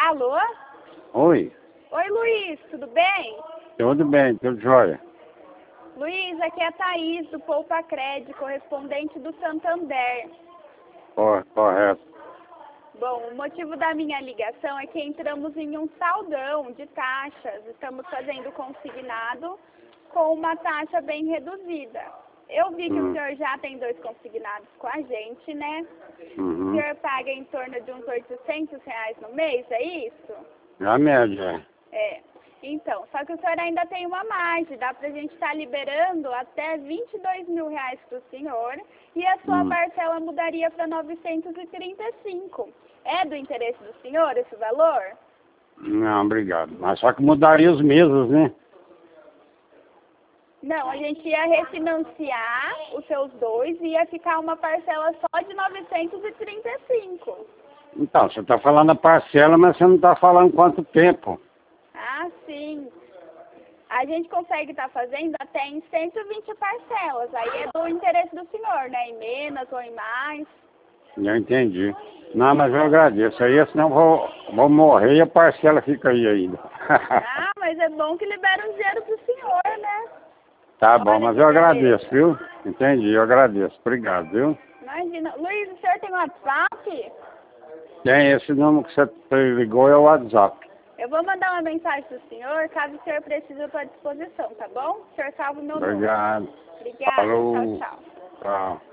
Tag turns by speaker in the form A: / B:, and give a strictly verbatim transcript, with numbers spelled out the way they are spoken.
A: Alô?
B: Oi,
A: Oi, Luiz, tudo bem?
B: tudo bem, tudo jóia.
A: Luiz, aqui é a Thaís, do Poupa Cred, correspondente do Santander.
B: Cor- Correto.
A: Bom, o motivo da minha ligação é que entramos em um saldão de taxas. Estamos fazendo consignado com uma taxa bem reduzida. Eu vi que
B: Hum.
A: o senhor já tem dois consignados com a gente, né? O
B: Uhum.
A: senhor paga em torno de uns oitocentos reais no mês, é isso?
B: A média.
A: É. Então, só que o senhor ainda tem uma margem, dá pra gente estar liberando até vinte e dois mil reais pro senhor e a sua
B: Hum.
A: parcela mudaria para novecentos e trinta e cinco. É do interesse do senhor esse valor?
B: Não, obrigado. Mas só que mudaria os meses, né?
A: Não, a gente ia refinanciar os seus dois e ia ficar uma parcela só de novecentos e trinta e cinco.
B: Então, você está falando a parcela, mas você não está falando quanto tempo.
A: Ah, sim. A gente consegue estar fazendo até em cento e vinte parcelas. Aí é do interesse do senhor, né? Em menos ou em mais.
B: Já entendi. Não, mas eu agradeço. Aí, senão eu vou, vou morrer e a parcela fica aí ainda.
A: Ah, mas é bom que libera um dinheiro pro senhor, né?
B: Tá bom,
A: Olha
B: mas
A: que
B: eu
A: beleza.
B: agradeço, viu? Entendi, eu agradeço. Obrigado, viu?
A: Imagina. Luiz, o senhor tem WhatsApp?
B: Tem esse número que você ligou, é o WhatsApp.
A: Eu vou mandar uma mensagem pro senhor, caso o senhor precise, eu estou à disposição, tá bom? O senhor salva o meu número.
B: Obrigado.
A: Obrigada.
B: Falou.
A: Tchau, tchau.
B: Tchau.